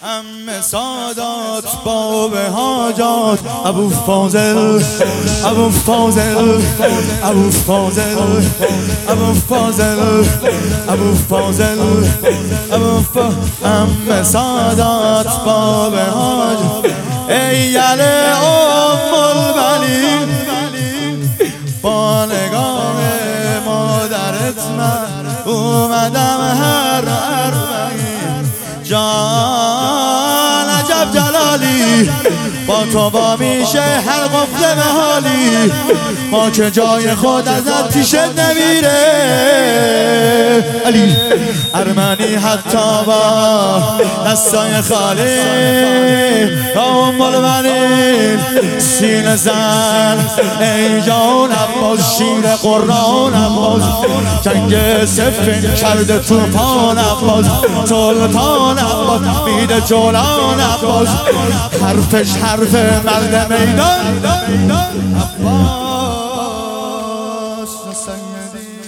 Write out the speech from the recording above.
عم سادات باب حاجات ابو فاضل ابو فاضل ابو فاضل ابو فاضل ابو فاضل عم سادات باب حاجات ای یل ام البنین با نگاه مادرت من اومدم هر جان عجب جلالی با تو با میشه هر قفل محالی ما که جای خود ازت پیشت نمیره علی ارمنی حتی با دستای خالی ام البنین سینه زن ای جان عباس شیر قرآن عباس جنگ صفین کرده توپان عباس سلطان عباس میده جولان عباس حرفش حرف مرد میدان عباس سیدی